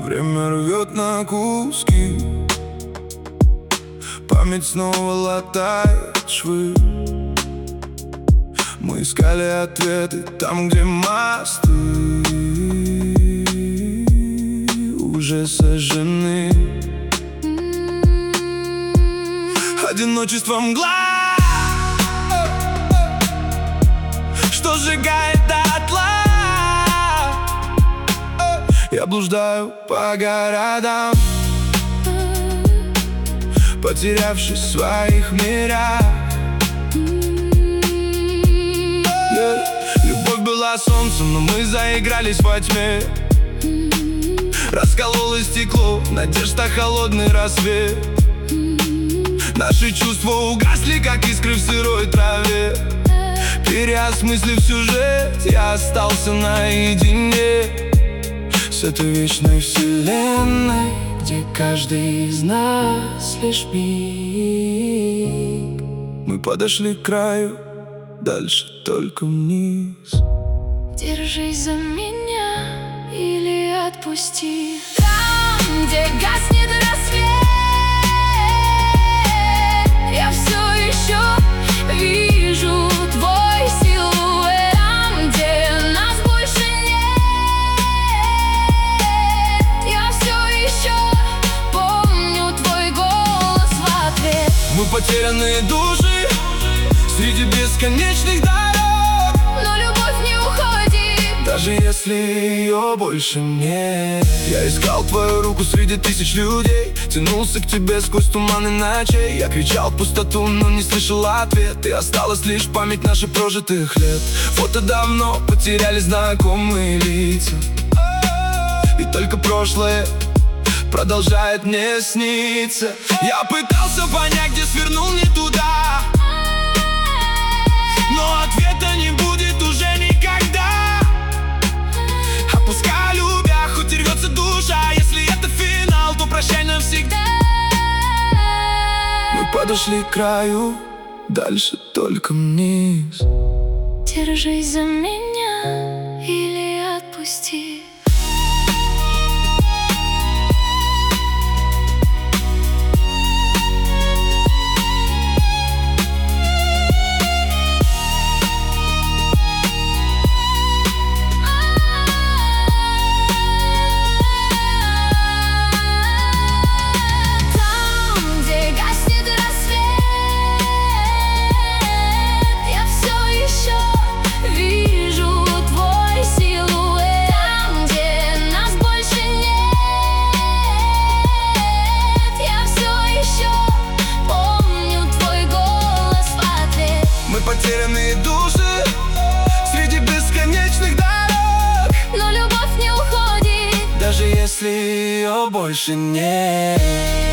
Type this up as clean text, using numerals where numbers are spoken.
Время рвет на куски, память снова латает швы. Мы искали ответы там, где мосты уже сожжены. Одиночество мгла, что сжигает дотла. Я блуждаю по городам, потерявшись в своих мирах. Любовь была солнцем, но мы заигрались во тьме. Раскололось стекло, надежда холодный рассвет. Наши чувства угасли, как искры в сырой траве. Переосмыслив сюжет, я остался наедине с этой вечной вселенной, где каждый из нас лишь миг. Мы подошли к краю, дальше только вниз. Держись за меня или отпусти. Там, где гаснет рассвет, я все еще вижу твой силуэт. Там, где нас больше нет, я все еще помню твой голос в ответ. Мы потерянные души среди бесконечных дорог, но любовь не уходит, даже если ее больше нет. Я искал твою руку среди тысяч людей, тянулся к тебе сквозь туманы ночей. Я кричал в пустоту, но не слышал ответ. И осталась лишь память наших прожитых лет. Фото давно потеряли знакомые лица, и только прошлое продолжает мне сниться. Я пытался понять, где свернул не туда, но ответа не будет уже никогда. А пускай любя, хоть и рвется душа, если это финал, то прощай навсегда. Мы подошли к краю, дальше только вниз. Держись за меня или отпусти. Потерянные души среди бесконечных дорог, но любовь не уходит, даже если ее больше нет.